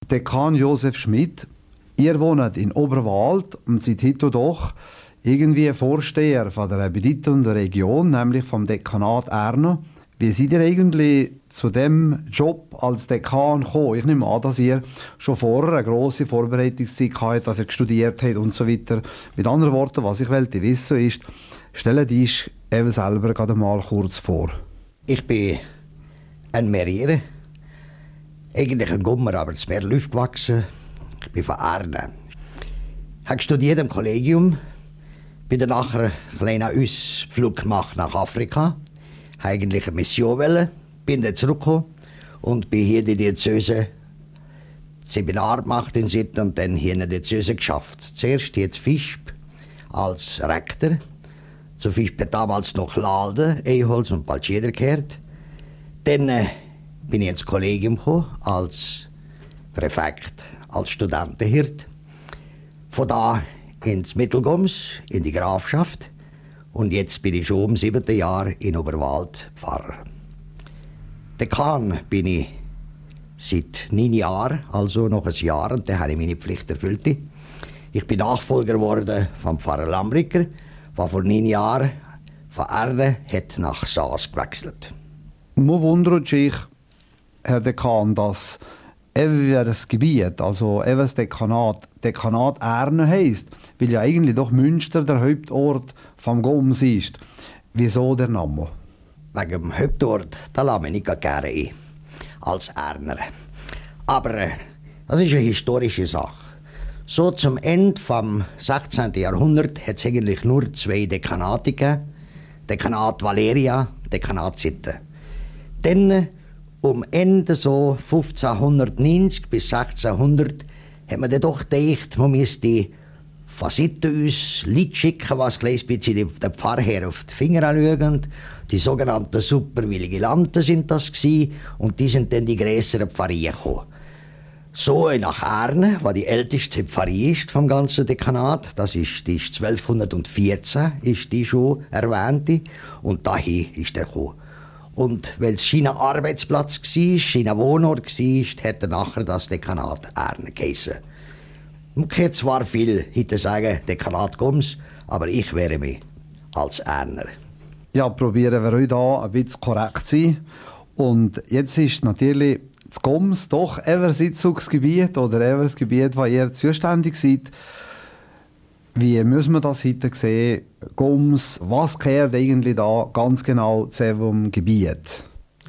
Dekan Josef Schmidt, ihr wohnt in Oberwald und seid heute doch irgendwie Vorsteher von der bedeutenden Region, nämlich vom Dekanat Erno. Wie seid ihr eigentlich zu dem Job als Dekan gekommen? Ich nehme an, dass ihr schon vorher eine grosse Vorbereitungszeit hattet, dass ihr studiert habt und so weiter. Mit anderen Worten, was ich wollte wissen ist, stellen dich eben selber gerade mal kurz vor. Ich bin ein Merier, eigentlich ein Gummer, aber das Meer Luft gewachsen. Ich bin von Erne. Ich habe studiert im Kollegium, bin dann nachher einen kleinen Ausflug gemacht nach Afrika. Eigentlich eine Mission wollen, bin dann zurückgekommen und bin hier in der Diözese Seminar gemacht in Sitten und dann hier in der Diözese geschafft. Zuerst hier in Visp als Rektor. Zu Visp hat damals noch Lalde, Eholz und bald jeder gehört. Dann bin ich ins Kollegium gekommen als Präfekt, als Studentenhirt. Von da ins Mittelgoms, in die Grafschaft. Und jetzt bin ich schon im 7. Jahr in Oberwald Pfarrer. Dekan bin ich seit 9 Jahren, also noch ein Jahr, und dann habe ich meine Pflicht erfüllt. Ich bin Nachfolger geworden vom Pfarrer Lambricker, der vor 9 Jahren von Erne hat nach Saas gewechselt. Man wundert sich, Herr Dekan, dass das Gebiet, also das Dekanat Erne heisst, weil ja eigentlich doch Münster der Hauptort vom Goms ist. Wieso der Name? Wegen dem Hauptort, da lasse ich nicht gerne ein, als Erner. Aber das ist eine historische Sache. So zum Ende vom 16. Jahrhundert hat es eigentlich nur 2 Dekanate gegeben. Dekanat Valeria, Dekanat Sitten. Dann Ende so 1590 bis 1600 hat man dann doch gedacht, man müsste von Sitten uns Leute schicken, was ein bisschen der Pfarrherr auf die Finger anschauen. Die sogenannten Supervigilanten sind das gewesen, und die sind dann die grösseren Pfarrien gekommen. So nach Erne, was die älteste Pfarrie ist vom ganzen Dekanat, die ist 1214, ist die schon erwähnte, und dahin ist er gekommen. Und weil es sein Arbeitsplatz war, sein Wohnort war, hat er nachher das Dekanat Erne geheissen. Man kann zwar viel heute sagen, Dekanat Goms, aber ich wehre mich als Erner. Ja, probieren wir heute hier ein bisschen korrekt zu sein. Und jetzt ist natürlich das Goms doch ein Sitzungsgebiet oder ein Gebiet, wo ihr zuständig seid. Wie müssen wir das heute sehen? Goms, was gehört eigentlich da ganz genau zu diesem Gebiet?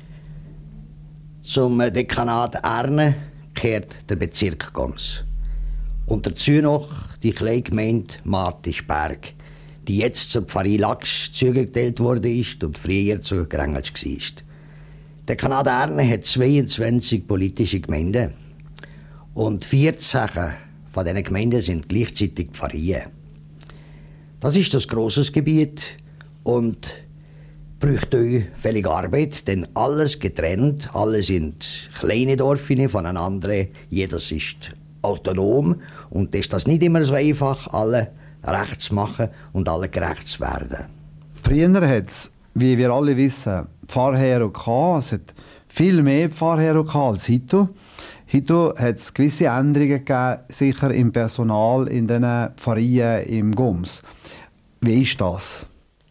Zum Dekanat Erne gehört der Bezirk Goms. Und dazu noch die kleine Gemeinde Martischberg, die jetzt zur Pfarrie Lachs zugeteilt worden ist und früher zu Grengelsch war. Der Dekanat Erne hat 22 politische Gemeinden. Und 14 von diesen Gemeinden sind gleichzeitig Pfarrien. Das ist das grosses Gebiet und braucht euch völlig Arbeit, denn alles getrennt, alle sind kleine Dörfer voneinander, jedes ist autonom, und ist das nicht immer so einfach, alle recht zu machen und alle gerecht zu werden. Früher hat es, wie wir alle wissen, Pfarrherren gehabt. Es hat viel mehr Pfarrherren gehabt als heute. Heute hat es gewisse Änderungen gegeben, sicher im Personal in den Pfarrien im Goms. Wie ist das?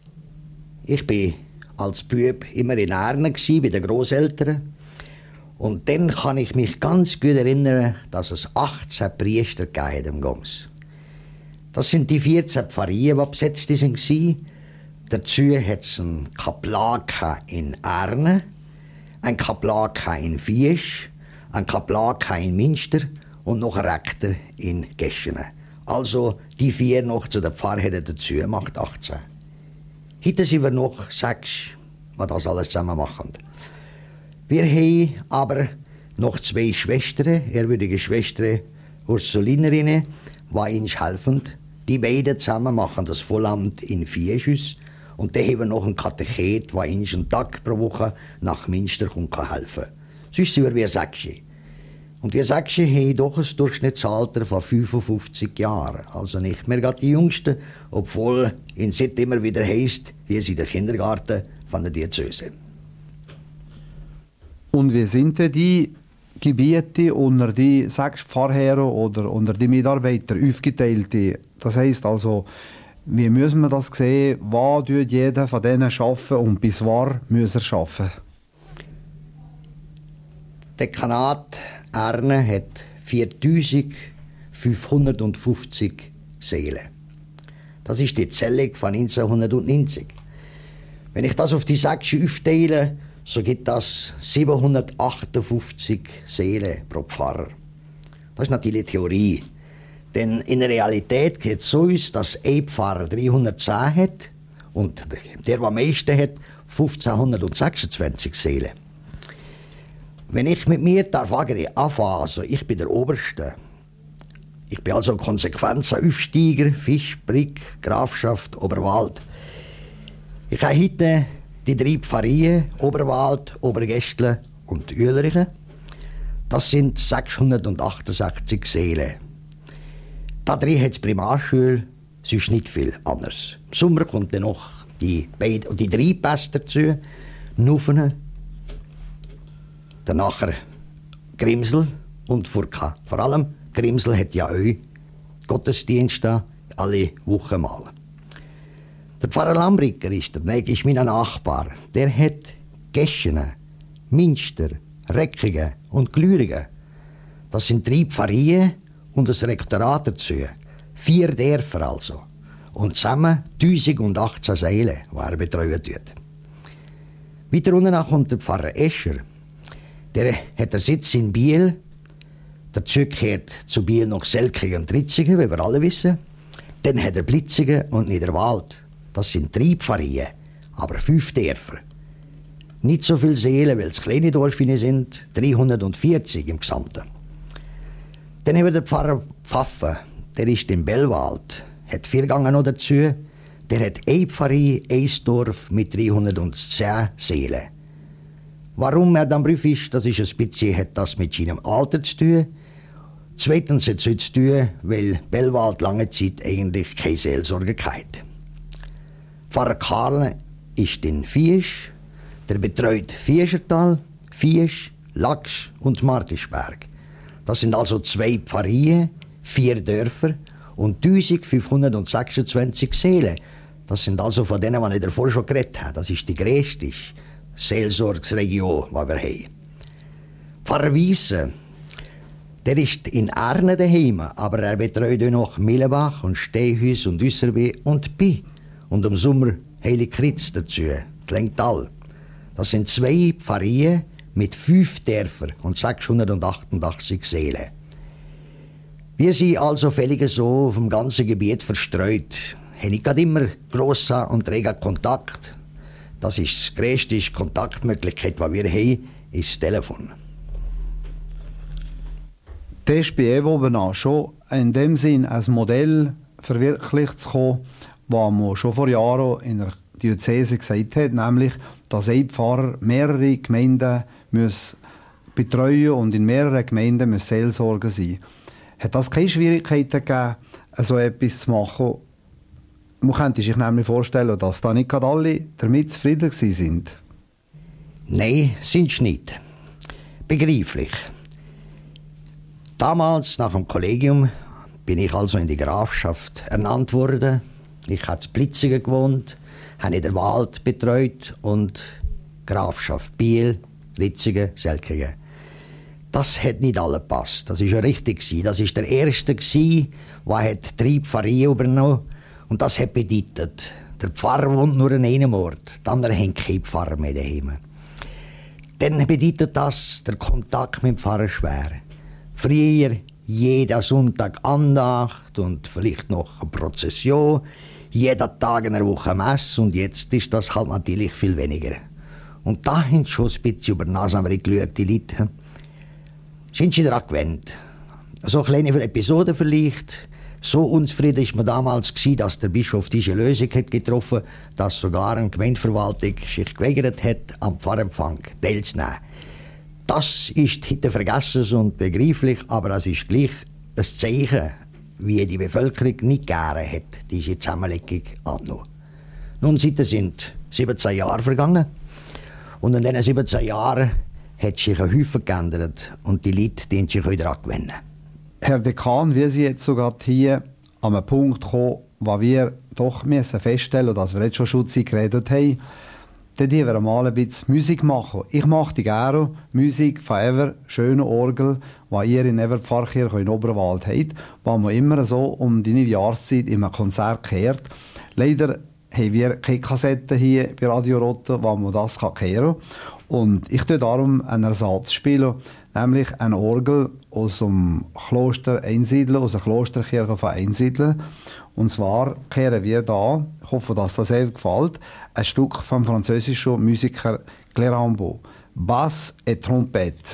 Ich war als Bub immer in Erne bei den Grosseltern. Und dann kann ich mich ganz gut erinnern, dass es 18 Priester gab im Goms. Das sind die 14 Pfarrien, die besetzt waren. Dazu hat es einen Kaplan in Erne, einen Kaplan in Viesch, einen Kaplan in Münster und noch einen Rektor in Geschen. Also die 4 noch zu den Pfarrherren dazu, macht 18. Heute sind wir noch 6, die das alles zusammen machen. Wir haben aber noch 2 Schwestern, ehrwürdige Schwestern, Ursulinerinnen, die uns helfen. Die beiden zusammen machen das Vollamt in Vieschus. Und dann haben wir noch einen Katechet, der uns einen Tag pro Woche nach Münster helfen kann. Sonst sind wir 6. Und wir 6 haben doch ein Durchschnittsalter von 55 Jahren. Also nicht mehr gerade die Jüngsten, obwohl in Sitt immer wieder heisst, wir sind der Kindergarten von der Diözese. Und wie sind denn die Gebiete unter die 6 Pfarrherren oder unter die Mitarbeiter aufgeteilt. Das heisst also, wie müssen wir das sehen? Was tut jeder von denen arbeiten und bis wann muss er arbeiten? Der Dekanat Erne hat 4550 Seelen. Das ist die Zählung von 1990. Wenn ich das auf die 6 aufteile, so gibt das 758 Seelen pro Pfarrer. Das ist natürlich Theorie. Denn in der Realität geht es so aus, dass ein Pfarrer 310 hat und der am meisten hat, 1526 Seelen. Wenn ich mit mir anfange, also ich bin der Oberste. Ich bin also konsequent ein Aufsteiger, Fisch, Brick, Grafschaft, Oberwald. Ich habe heute die 3 Pfarrien, Oberwald, Obergästle und Uelrichen. Das sind 668 Seelen. Da drin hat es Primarschule, sonst nicht viel anders. Im Sommer kommt dann noch die 3 Pässe dazu, Nuffenen, dann nachher Grimsel und Furka. Vor allem Grimsel hat ja auch Gottesdienste alle Wochen mal. Der Pfarrer Lambricker ist mein Nachbar. Der hat Geschen, Münster, Reckingen und Glürigen. Das sind 3 Pfarrien und ein Rektorat dazu. 4 Dörfer also. Und zusammen 1018 Seelen, die er betreuen tut. Weiter unten kommt der Pfarrer Escher. Der hat einen Sitz in Biel. Dazu gehört zu Biel noch Selkingen und Ritzingen, wie wir alle wissen. Dann hat er Blitzingen und Niederwald. Das sind 3 Pfarrien, aber 5 Dörfer. Nicht so viele Seelen, weil es kleine Dörfer sind, 340 im Gesamten. Dann haben wir den Pfarrer Pfaffen, der ist im Bellwald, hat 4 Gange noch dazu. Der hat eine Pfarrie, ein Dorf mit 310 Seelen. Warum er dann Brief ist, das ist ein bisschen, hat das mit seinem Alter zu tun. Zweitens hat es zu tun, weil Bellwald lange Zeit eigentlich keine Seelsorge hatte. Pfarrer Karl ist in Viesch, der betreut Vieschertal, Viesch, Lachs und Martisberg. Das sind also 2 Pfarrien, 4 Dörfer und 1526 Seelen. Das sind also von denen, die ich davor schon geredet habe. Das ist die grösste Seelsorgsregion, die wir haben. Pfarrer Wiese, der ist in Erne daheim, aber er betreut auch noch Millenbach und Stehhus und Üsserbe und Pi. Und im Sommer Heilig Kritz dazu, das Lengtal. Das sind 2 Pfarrien mit 5 Dörfern und 688 Seelen. Wir sind also völlig so auf dem ganzen Gebiet verstreut. Haben nicht gerade immer grossen und regen Kontakt. Das ist die grösste Kontaktmöglichkeit, die wir haben, ist das Telefon. Das ist bei EWOBENA schon in dem Sinn ein Modell verwirklicht zu kommen, was man schon vor Jahren in der Diözese gesagt hat, nämlich, dass ein Pfarrer mehrere Gemeinden betreuen und in mehreren Gemeinden muss Seelsorger sein. Hat das keine Schwierigkeiten gegeben, so etwas zu machen? Man könnte sich nämlich vorstellen, dass da nicht gerade alle damit zufrieden sind. Nein, sind sie nicht. Begreiflich. Damals, nach dem Kollegium, bin ich also in die Grafschaft ernannt worden. Ich habe in Blitzingen gewohnt, habe in der Wald betreut und Grafschaft Biel, Ritzingen, Selkingen. Das hat nicht alle gepasst. Das war ja richtig. Das war der Erste, der 3 Pfarrien übernommen hat. Und das hat bedeutet, der Pfarrer wohnt nur an einem Ort, die anderen haben keinen Pfarrer mehr daheim. Dann bedeutet das, der Kontakt mit dem Pfarrer schwer. Früher jeden Sonntag Andacht und vielleicht noch eine Prozession, jeden Tag in einer Woche Messe und jetzt ist das halt natürlich viel weniger. Und da haben sie schon ein bisschen über die Nase geschaut, die Leute. Sind sie daran gewöhnt. So kleine Episoden vielleicht. So unzufrieden war man damals, dass der Bischof diese Lösung hat getroffen hat, dass sogar eine Gemeindeverwaltung sich geweigert hat, am Pfarrempfang teilzunehmen. Das ist heute vergessen und begreiflich, aber es ist gleich ein Zeichen, wie die Bevölkerung nicht gerne hat, diese Zusammenlegung angenommen. Nun, seitdem sind 17 Jahre vergangen und in diesen 17 Jahren hat sich ein Häufchen geändert und die Leute die sich wieder angewöhnen. Herr Dekan, wir sind jetzt sogar hier an einem Punkt gekommen, wo wir doch feststellen müssen, dass wir jetzt schon Schutze geredet haben, dann wir mal ein bisschen Musik machen. Ich mache die gerne Musik von einer schönen Orgel, die ihr in der Pfarrkirche in Oberwald habt, wo man immer so um die neue Jahreszeit in einem Konzert kehrt. Leider haben wir keine Kassetten hier bei Radio Rotte, wo man das kehren kann. Und ich spiele darum einen Ersatz spielen, nämlich eine Orgel aus dem Kloster Einsiedeln, aus der Klosterkirche von Einsiedeln. Und zwar kehren wir da, ich hoffe, dass das euch gefällt, ein Stück vom französischen Musiker Claire Rambaud, Basse et Trompette.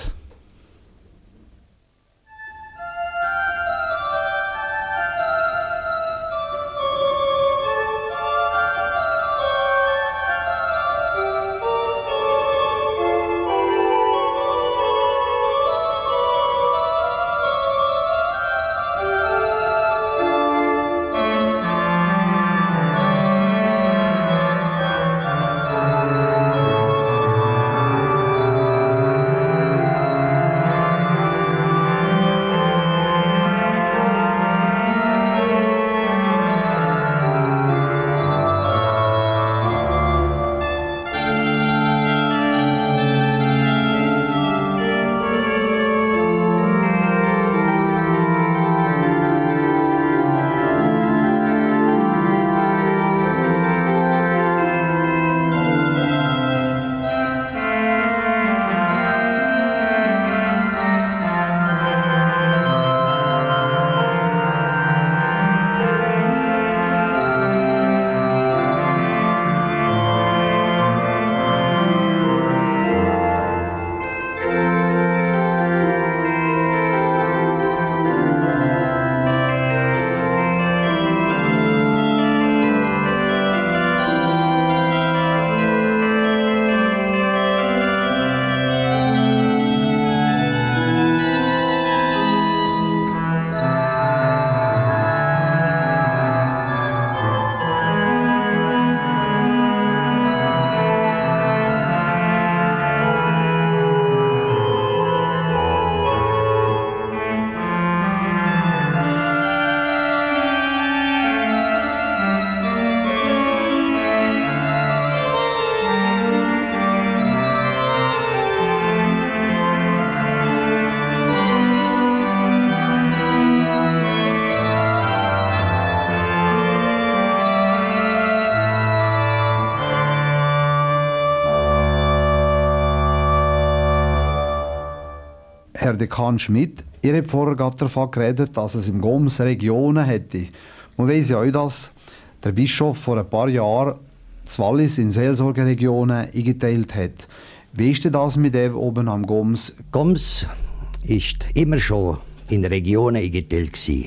Herr Dekan Schmidt, ihr habt vorher gerade davon geredet, dass es im Goms Regionen hätte. Man weiss ja auch, dass der Bischof vor ein paar Jahren das Wallis in Seelsorgeregionen eingeteilt hat. Wie ist denn das mit dem oben am Goms? Goms ist immer schon in Regionen eingeteilt gewesen.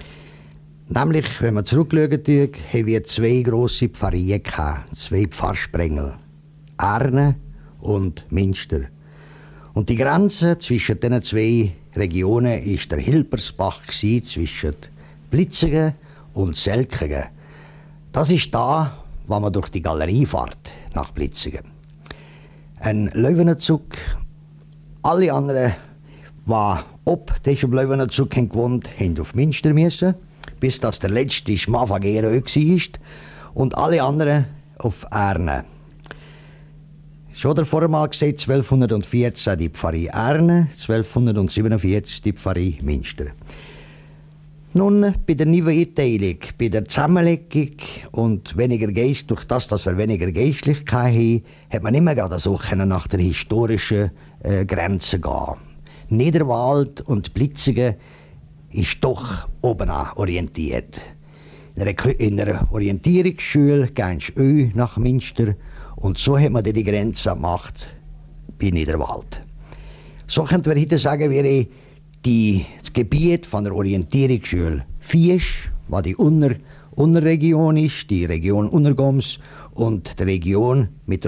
Nämlich, wenn man zurückschauen, haben wir zwei grosse Pfarreien gehabt, zwei Pfarrsprengel, Erne und Münster. Und die Grenze zwischen diesen zwei Regionen war der Hilbersbach zwischen Blitzingen und Selkingen. Das ist da, wo man durch die Galerie fährt, nach Blitzingen. Ein Löwenenzug, alle anderen, die ob diesem Löwenenzug gewohnt haben, mussten auf Münster müssen, bis das der letzte Schmafagero war, und alle anderen auf Erne. Schon davor mal gesagt, 1214 die Pfarrei Erne, 1247 die Pfarrei Münster. Nun, bei der Neueinteilung, bei der Zusammenlegung und weniger Geist, durch das, dass wir weniger Geistlichkeit haben, hat man immer gerade so nach der historischen Grenze gehen. Niederwald und Blitzingen ist doch oben an orientiert. In der Orientierungsschule gehst du nach Münster und so hat man die Grenze gemacht bei Niederwald. So könnten wir heute sagen, wäre das Gebiet von der Orientierungsschule Fiesch, was die Unterregion ist, die Region Untergoms, und die Region mit dem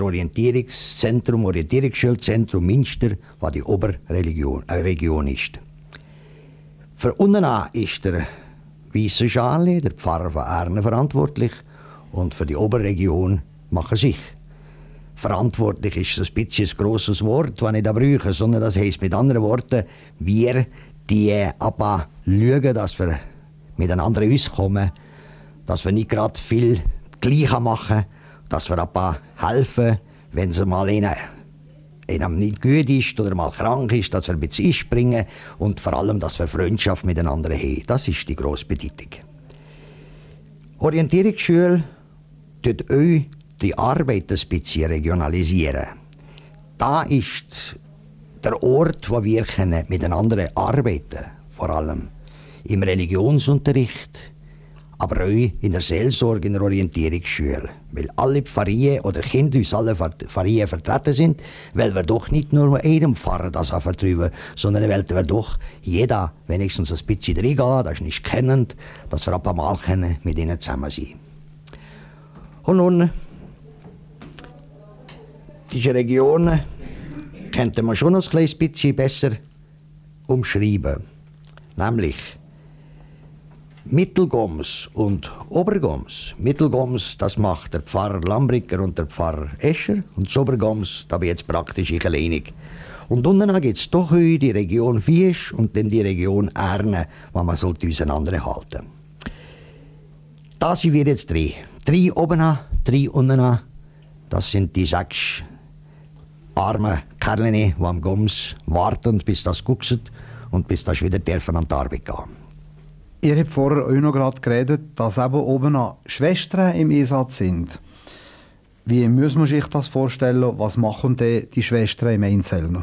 Orientierungsschulzentrum Münster, was die Oberregion ist. Für unten ist der Weisse Charlie, der Pfarrer von Erne, verantwortlich, und für die Oberregion machen sich. verantwortlich ist ein bisschen ein grosses Wort, das ich da brauche, sondern das heisst mit anderen Worten, wir die aber schauen, dass wir miteinander auskommen, dass wir nicht gerade viel Gleiche machen, dass wir aber helfen, wenn es mal einem nicht gut ist oder mal krank ist, dass wir ein bisschen einspringen und vor allem, dass wir Freundschaft miteinander haben. Das ist die grosse Bedeutung. Orientierungsschule tut euch die Arbeit ein bisschen regionalisieren. Da ist der Ort, wo wir miteinander arbeiten können, vor allem im Religionsunterricht, aber auch in der Seelsorge in der Orientierungsschule. Weil alle Pfarrien oder Kinder aus allen Pfarrien vertreten sind, weil wir doch nicht nur einem Pfarrer das vertrauen, sondern weil wir doch jeder wenigstens ein bisschen reingeht, das ist nicht kennend, dass wir ein paar Mal mit ihnen zusammen sein. Und nun, diese Region könnte man schon noch ein kleines bisschen besser umschreiben. Nämlich Mittelgoms und Obergoms. Mittelgoms, das macht der Pfarrer Lambricker und der Pfarrer Escher. Und das Obergoms, da bin jetzt praktisch ich alleinig. Und unten gibt es doch die Region Viesch und dann die Region Erne, die man sollte auseinanderhalten. Da sind wir jetzt drei. Drei oben, drei unten. Das sind die 6 armen Kerle, die am Goms warten, bis das guckt und bis das wieder dürfen an die Arbeit gehen. Ihr habt vorher auch noch gerade geredet, dass eben oben noch Schwestern im Einsatz sind. Wie muss man sich das vorstellen? Was machen die Schwestern im Einzelnen?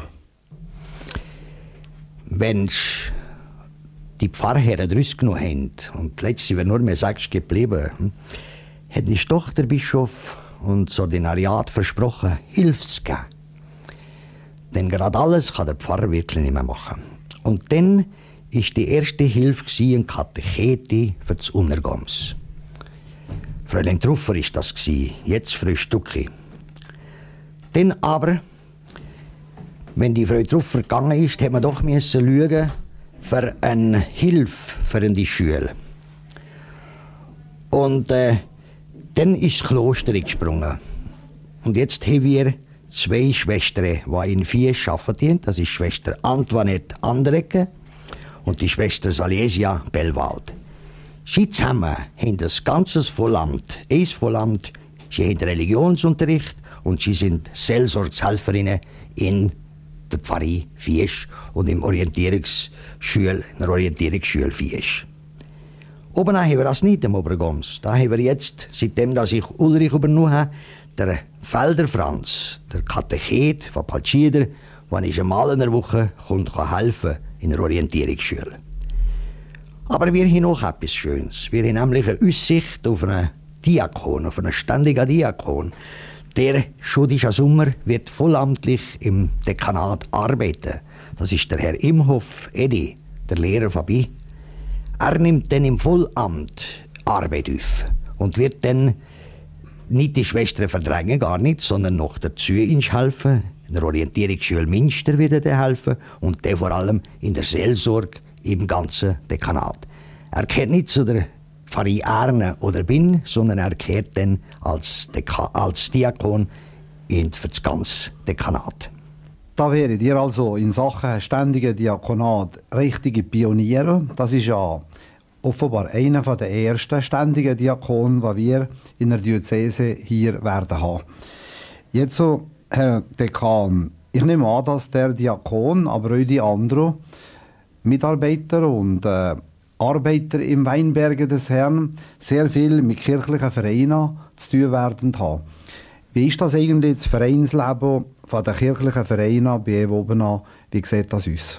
Wenn die Pfarrherren rausgenommen haben und letztlich wäre nur mehr 6 geblieben, hat uns doch der Bischof und das Ordinariat versprochen, Hilfe zu geben. Denn gerade alles kann der Pfarrer wirklich nicht mehr machen. Und dann war die erste Hilfe eine Katechete für das Untergoms. Fräulein Truffer war das, jetzt Frau Stucki. Dann aber, wenn die Frau Truffer gegangen ist, hat man doch schauen für eine Hilfe für die Schule. Und dann ist das Kloster gesprungen. Und jetzt haben wir 2 Schwestern, die in Viesch arbeiten. Das ist Schwester Antoinette Andrecke und die Schwester Salesia Bellwald. Sie zusammen haben das ganze Vollamt, Vollamt. Sie haben Religionsunterricht und sie sind Seelsorgshelferinnen in der Pfarrei Viesch und in der Orientierungsschule Viesch. Oben haben wir das nicht im Obergoms. Da haben wir jetzt, seitdem dass ich Ulrich übernommen habe, der Felder Franz, der Katechet von Paltschieder, der ist einmal in der Woche kommt helfen in der Orientierungsschule. Aber wir haben noch etwas Schönes. Wir haben nämlich eine Aussicht auf einen Diakon, auf einen ständigen Diakon. Der schon diesen Sommer wird vollamtlich im Dekanat arbeiten. Das ist der Herr Imhoff Edi, der Lehrer von Bi. Er nimmt dann im Vollamt Arbeit auf und wird dann nicht die Schwestern verdrängen, gar nicht, sondern noch dazu helfen. In der Orientierungsschule Münster wird er helfen und der vor allem in der Seelsorge im ganzen Dekanat. Er gehört nicht zu der Pfarrei Erne oder Bin, sondern er gehört dann als Diakon für das ganze Dekanat. Da wäret ihr also in Sachen ständigen Diakonat richtige Pioniere. Das ist ja offenbar einer der ersten ständigen Diakonen, die wir in der Diözese hier werden haben. Jetzt so, Herr Dekan, ich nehme an, dass der Diakon, aber auch die anderen Mitarbeiter und Arbeiter im Weinberge des Herrn sehr viel mit kirchlichen Vereinen zu tun werden haben. Wie ist das eigentlich, das Vereinsleben von den kirchlichen Vereinen bei Ewoben? Wie sieht das aus?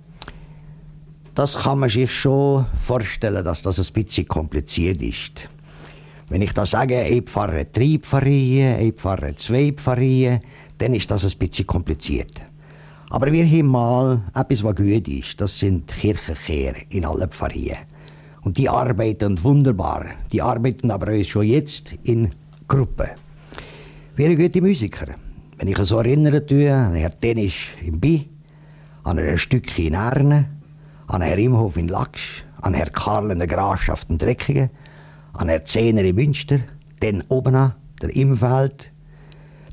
Das kann man sich schon vorstellen, dass das ein bisschen kompliziert ist. Wenn ich da sage, ein Pfarrer 3 Pfarreien, ein Pfarrer 2 Pfarreien, dann ist das ein bisschen kompliziert. Aber wir haben mal etwas, was gut ist. Das sind Kirchenchöre in allen Pfarreien. Und die arbeiten wunderbar. Die arbeiten aber auch schon jetzt in Gruppen. Wir sind gute Musiker. Wenn ich so erinnere an Herrn Dennis im Bi, an Herrn Stücki in Erne, an Herrn Imhoff in Lachs, an Herrn Karl in der Grafschaft in Dreckingen, an Herrn Zehner in Münster, dann oben an, der Imfeld,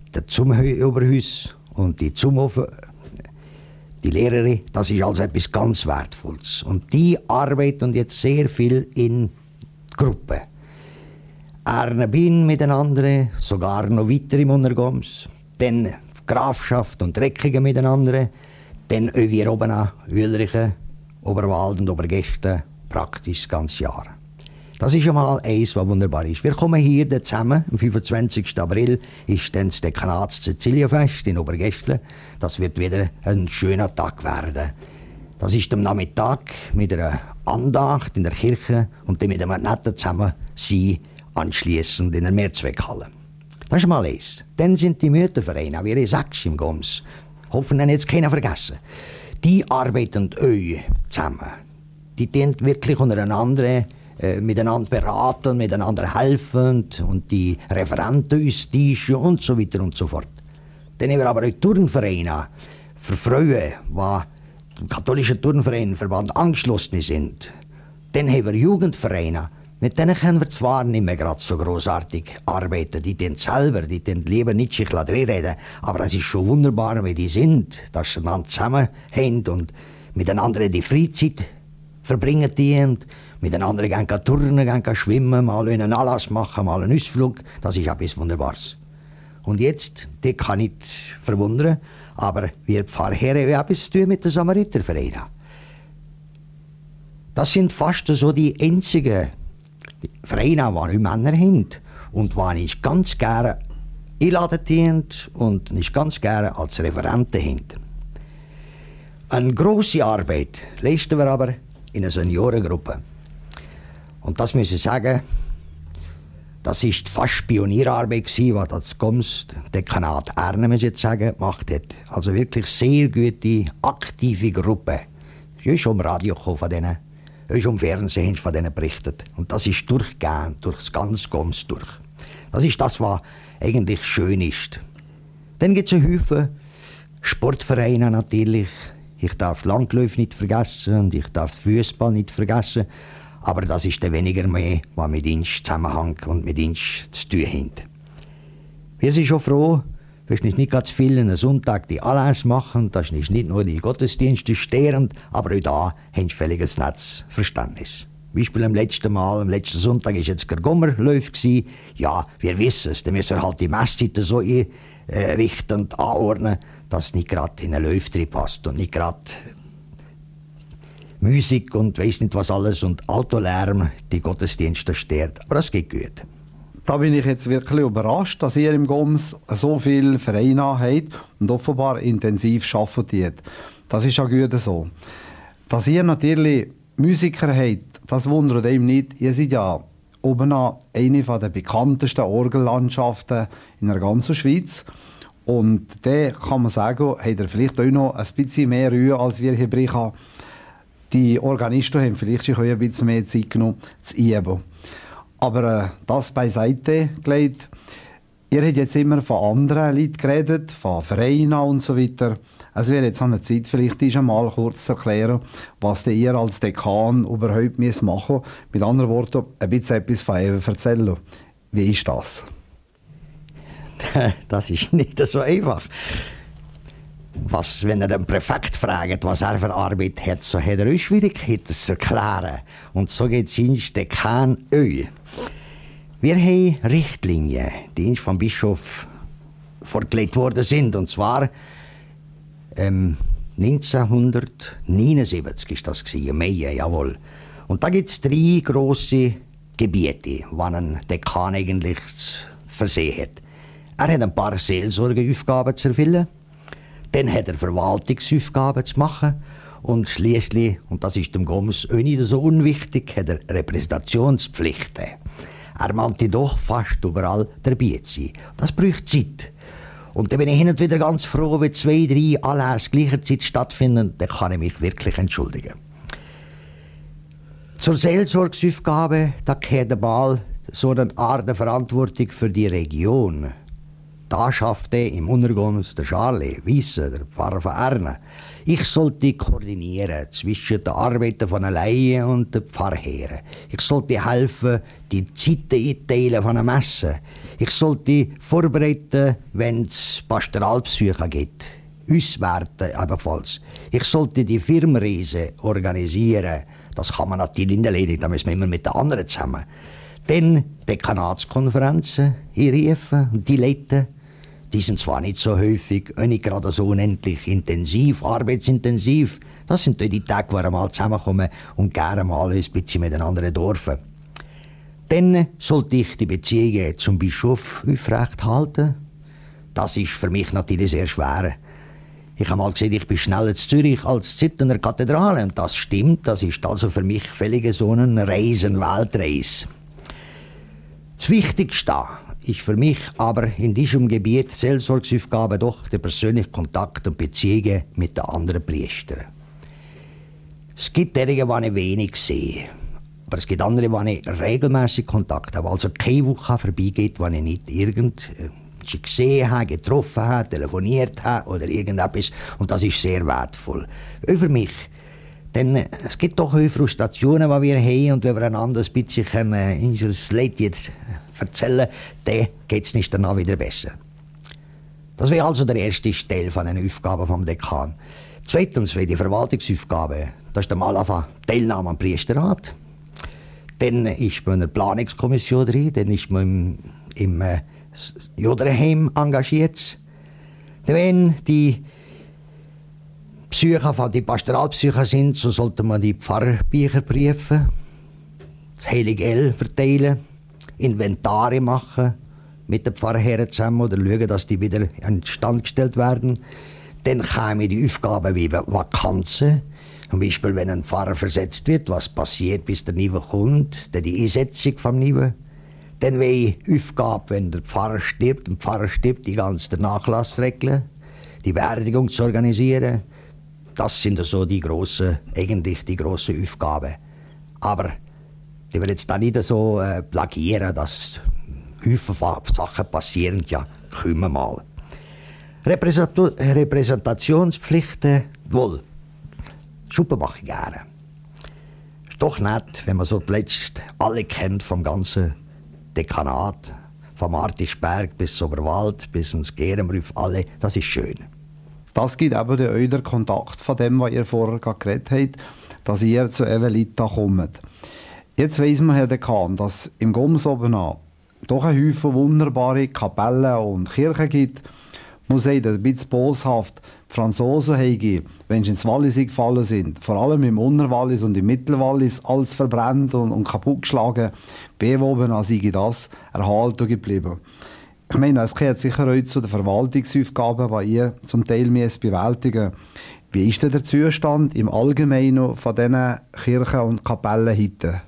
der Zumoberhus und die Zumofer, die Lehrerin, das ist also etwas ganz Wertvolles. Und die arbeiten jetzt sehr viel in Gruppen. Bin miteinander, sogar noch weiter im Untergoms, dann Grafschaft und Reckingen miteinander, dann wir oben an Wühlrichen, Oberwald und Obergästen, praktisch das ganze Jahr. Das ist einmal eins, was wunderbar ist. Wir kommen hier zusammen, am 25. April ist dann das Dekanats-Sizilienfest in Obergästle. Das wird wieder ein schöner Tag werden. Das ist am Nachmittag mit einer Andacht in der Kirche und dann mit einem netten Zusammensein anschliessend in der Mehrzweckhalle. Das ist mal eins. Dann sind die Müttervereine, wie ich sage, im Goms. Hoffen, dann jetzt keiner vergessen. Die arbeiten euch zusammen. Die tun wirklich untereinander miteinander beraten, miteinander helfen und die Referenten austauschen und so weiter und so fort. Dann haben wir aber auch Turnvereine für Frauen, die dem katholischen Turnvereinverband angeschlossen sind. Dann haben wir Jugendvereine. Mit denen können wir zwar nicht mehr gerade so grossartig arbeiten, die tun selber, die tun lieber nicht sich reden, aber es ist schon wunderbar, wie die sind, dass sie dann zusammenhängen und miteinander die Freizeit verbringen die und miteinander gehen turnen, gehen schwimmen, mal einen Anlass machen, mal einen Ausflug, das ist etwas Wunderbares. Und jetzt, das kann nicht verwundern, aber wir Pfarrherren haben etwas zu tun mit den Samaritervereinen. Das sind fast so die einzigen Vereine, die Männer haben und die ich ganz gerne einladen haben und nicht ganz gerne als Referenten haben. Eine grosse Arbeit leisten wir aber in einer Seniorengruppe. Und das muss ich sagen, das ist fast Pionierarbeit gewesen, was das Goms, Dekanat Erne, muss ich jetzt sagen, gemacht hat. Also wirklich sehr gute, aktive Gruppe. Es ist schon im Radio gekommen von denen. Es ist im Fernsehen von denen berichtet. Und das ist durchgehend, durch das ganze Goms durch. Das ist das, was eigentlich schön ist. Dann gibt es einen Haufen Sportvereine natürlich. Ich darf Langläufe nicht vergessen und ich darf Fußball nicht vergessen. Aber das ist dann weniger mehr, was mit uns zusammenhängt und mit uns zu tun hat. Wir sind schon froh, dass nicht ganz viel an einem Sonntag die Anlässe machen. Das ist nicht nur die Gottesdienste störend, aber auch da haben sie völliges Netzverständnis. Beispiel am letzten Sonntag war jetzt der Gommerlauf. Ja, wir wissen es, dann müssen wir halt die Messzeiten so einrichten und anordnen, dass es nicht gerade in einen Lauf drin passt und nicht gerade Musik und weiss nicht was alles und Autolärm die Gottesdienste stört. Aber es geht gut. Da bin ich jetzt wirklich überrascht, dass ihr im Goms so viele Vereine habt und offenbar intensiv arbeitet. Das ist ja gut so. Dass ihr natürlich Musiker habt, das wundert einem nicht. Ihr seid ja oben an eine der bekanntesten Orgellandschaften in der ganzen Schweiz. Und da kann man sagen, habt ihr vielleicht auch noch ein bisschen mehr Ruhe als wir hier Bricha. Die Organisten haben vielleicht sich auch ein bisschen mehr Zeit genommen zu üben. Aber das beiseite gelegt. Ihr habt jetzt immer von anderen Leuten geredet, von Vereinen und so weiter. Es wäre jetzt an der Zeit, vielleicht einmal kurz zu erklären, was ihr als Dekan überhaupt machen müsst. Mit anderen Worten, ein bisschen etwas von euch erzählen. Wie ist das? Das ist nicht so einfach. Wenn er den Präfekt fragt, was er für Arbeit hat, so hat er auch Schwierigkeiten, das zu erklären. Und so geht es ins Dekan auch. Wir haben Richtlinien, die uns vom Bischof vorgelegt worden sind. Und zwar 1979 ist das gewesen, im Mai, jawohl. Und da gibt es 3 grosse Gebiete, die ein Dekan eigentlich zu versehen hat. Er hat ein paar Seelsorgeaufgaben zu erfüllen. Dann hat er Verwaltungsaufgaben zu machen und schliesslich, und das ist dem Goms auch nicht so unwichtig, hat er Repräsentationspflichten. Er meinte doch fast überall dabei zu sein. Das braucht Zeit. Und dann bin ich hin und wieder ganz froh, wenn 2, 3 Anlässe gleichzeitig stattfinden, dann kann ich mich wirklich entschuldigen. Zur Seelsorgsaufgabe, da gehört einmal so eine Art Verantwortung für die Region. Da schaffte im Untergoms der Charlie Wiesser, der Pfarrer von Erne. Ich sollte koordinieren zwischen den Arbeiten von alleine und den Pfarrherren. Ich sollte helfen, die Zeiten einteilen von einer Messe. Ich sollte vorbereiten, wenn es Pastoralbesuche gibt. Auswerten ebenfalls. Ich sollte die Firmenreise organisieren. Das kann man natürlich nicht alleine, da müssen wir immer mit den anderen zusammen. Dann Dekanatskonferenzen einrufen und die leiten. Die sind zwar nicht so häufig, auch nicht gerade so unendlich intensiv, arbeitsintensiv. Das sind die Tage, wo wir mal zusammenkommen und gerne mal ein bisschen miteinander dürfen. Dann sollte ich die Beziehungen zum Bischof aufrecht halten. Das ist für mich natürlich sehr schwer. Ich habe mal gesehen, ich bin schneller in Zürich als in der Kathedrale. Und das stimmt, das ist also für mich völlig so eine Reise, eine Weltreise. Das Wichtigste ist für mich aber in diesem Gebiet Seelsorgsaufgabe doch der persönliche Kontakt und Beziehungen mit den anderen Priestern. Es gibt derige, die ich wenig sehe. Aber es gibt andere, die ich regelmäßig Kontakt habe. Also keine Woche vorbeigeht, wo ich nicht sie gesehen habe, getroffen habe, telefoniert habe oder irgendetwas. Und das ist sehr wertvoll. Für mich. Denn es gibt doch auch Frustrationen, die wir haben. Und wenn wir einander ein bisschen unser Leid jetzt erzählen, dann geht es nicht danach wieder besser. Das wäre also der erste Teil von den Aufgaben vom Dekan. Zweitens wäre die Verwaltungsaufgabe. Das ist einmal auf Teilnahme am Priesterrat. Dann ist man in der Planungskommission drin. Dann ist man im Joderheim engagiert. Wenn die Besucher, die Pastoralbesucher sind, so sollte man die Pfarrbücher prüfen, das Heilige L verteilen, Inventare machen mit den Pfarrherren zusammen oder schauen, dass die wieder instand gestellt werden. Dann kämen die Aufgaben wie Vakanzen. Zum Beispiel, wenn ein Pfarrer versetzt wird, was passiert, bis der Niveau kommt, dann die Einsetzung vom Niveau. Dann wäre die Aufgabe, wenn der Pfarrer stirbt, die ganze Nachlass regeln, die Beerdigung zu organisieren. Das sind so die grossen Aufgaben. Aber ich will jetzt da nicht so plagieren, dass Haufen Sachen passieren, ja, kommen wir mal. Repräsentationspflichten, wohl, Schuppen mache ich gerne. Ist doch nett, wenn man so zuletzt alle kennt vom ganzen Dekanat, vom Martisberg bis zum Oberwald, bis ins Gehrenbrüff, alle, das ist schön. Das gibt eben den Kontakt von dem, was ihr vorher geredet habt, dass ihr zu Evelita kommt. Jetzt weiss man, Herr Dekan, dass es im Goms oben an doch ein Haufen wunderbare Kapellen und Kirchen gibt. Ich muss sagen, ein bisschen boshaft, die Franzosen haben, wenn sie ins Wallis gefallen sind, vor allem im Unterwallis und im Mittelwallis, alles verbrannt und kaputtgeschlagen. Bei oben an sei das erhalten geblieben. Ich meine, es gehört sicher auch zu den Verwaltungsaufgaben, die ihr zum Teil bewältigen müsst. Wie ist denn der Zustand im Allgemeinen von diesen Kirchen und Kapellen heute?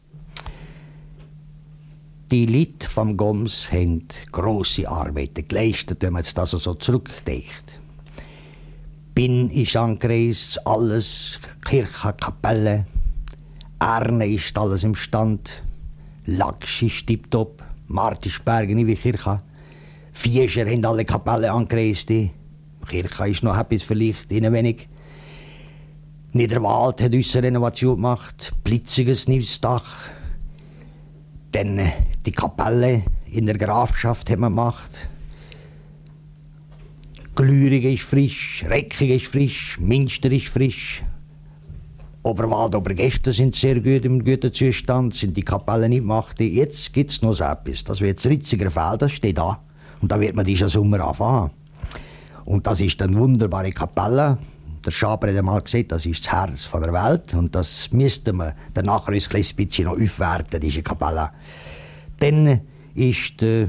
Die Leute vom Goms haben grosse Arbeiten geleistet, wenn man jetzt das so zurückdenkt. Bin ist angereist, alles, Kirche, Kapelle. Erne ist alles im Stand. Lachs ist tipptopp. Martisberg, wie Kirche. Fiescher haben alle Kapellen angereist. Kirche ist noch etwas vielleicht, ihnen wenig. Niederwald hat uns eine Renovation gemacht. Blitziges neues Dach. Dann die Kapelle in der Grafschaft haben wir gemacht. Glürige ist frisch, Reckig ist frisch, Münster ist frisch. Oberwald, Obergäste sind sehr gut im guten Zustand, sind die Kapellen nicht gemacht. Jetzt gibt es noch so etwas. Das wird das Ritziger Feld, das steht da. Und da wird man diesen Sommer anfangen. Und das ist eine wunderbare Kapelle. Der Schaber hat einmal gesagt, das ist das Herz von der Welt. Und das müsste man danach ein bisschen noch aufwerten, diese Kapelle. Dann ist die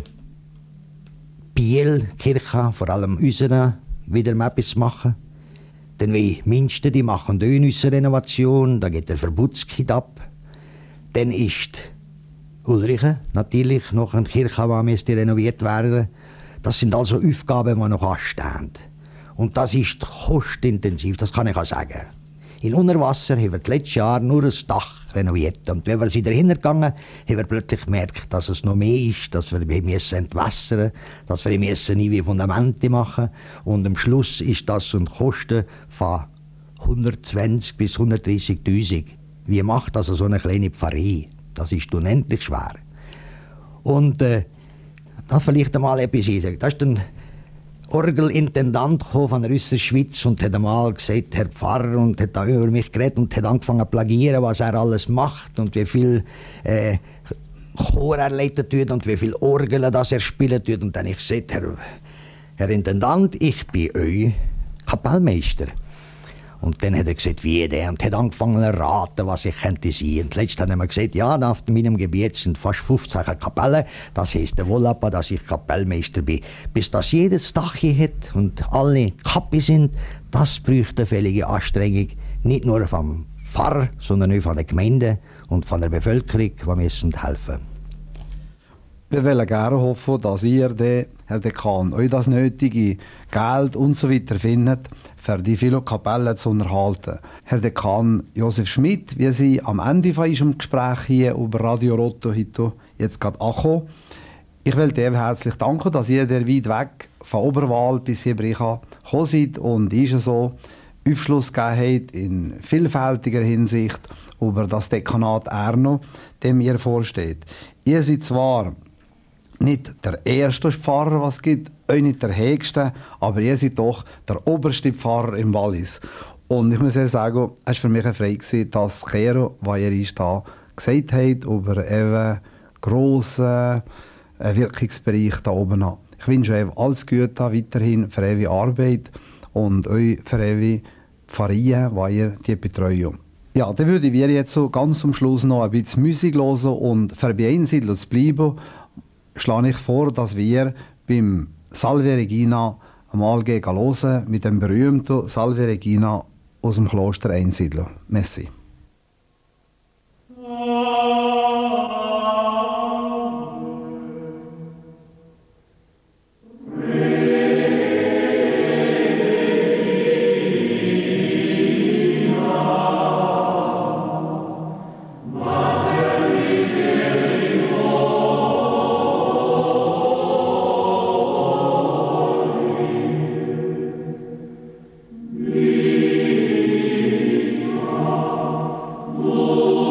Biel-Kirche, vor allem unsere, wieder mal etwas machen. Dann wie Münster, die machen auch unsere Renovation, da geht der Verbotskit ab. Dann ist Ulriche natürlich noch eine Kirche, die müsste renoviert werden. Das sind also Aufgaben, die noch anstehen. Und das ist kostenintensiv, das kann ich auch sagen. In Unterwasser haben wir das letzte Jahr nur ein Dach renoviert. Und wenn wir sie dahinter gegangen, haben wir plötzlich gemerkt, dass es noch mehr ist, dass wir müssen entwässern, dass wir müssen neue Fundamente machen. Und am Schluss ist das ein Kosten von 120 bis 130.000. Wie macht also so eine kleine Pfarrei? Das ist unendlich schwer. Und das vielleicht einmal etwas sagen. Da ist ein Orgelintendant von der Österschweiz und hat einmal gesagt, Herr Pfarrer, und hat da über mich geredet und hat angefangen zu plagieren, was er alles macht und wie viel Chor er leitet tut und wie viel Orgeln das er spielen tut. Und dann habe ich gesagt, Herr Intendant, ich bin euer Kapellmeister. Und dann hat er gesagt, wie der, und hat angefangen zu raten, was ich könnte sein. Und letztens hat er mir gesagt, ja, auf meinem Gebiet sind fast 15 Kapellen. Das heisst wohl aber, dass ich Kapellmeister bin. Bis das jedes Dach hier hat und alle Kappi sind, das bräuchte eine völlige Anstrengung. Nicht nur vom Pfarrer, sondern auch von der Gemeinde und von der Bevölkerung, die müssen helfen. Wir wollen gerne hoffen, dass ihr, Herr Dekan, euch das nötige Geld und so weiter findet, für die vielen Kapellen zu unterhalten. Herr Dekan Josef Schmidt, wir sind am Ende von unserem Gespräch hier über Radio Rotto heute jetzt gerade angekommen. Ich will dir herzlich danken, dass ihr der weit weg von Oberwahl bis hier gekommen seid und ist so Aufschluss gegeben habt in vielfältiger Hinsicht über das Dekanat Erno, dem ihr vorsteht. Ihr seid zwar nicht der erste Pfarrer, was es gibt, auch nicht der höchste, aber ihr seid doch der oberste Pfarrer im Wallis. Und ich muss ja sagen, es war für mich eine Freude, dass Kero, was ihr uns da gesagt habt, über einen grossen Wirkungsbereich da oben an. Ich wünsche euch alles Gute weiterhin für eure Arbeit und euch für eure Pfarreien, weil ihr die betreut. Ja, dann würde ich jetzt so ganz zum Schluss noch ein bisschen Musik hören und für bei Einsiedler zu bleiben, schlage ich vor, dass wir beim Salve Regina einmal hören mit dem berühmten Salve Regina aus dem Kloster Einsiedler. Merci. Oh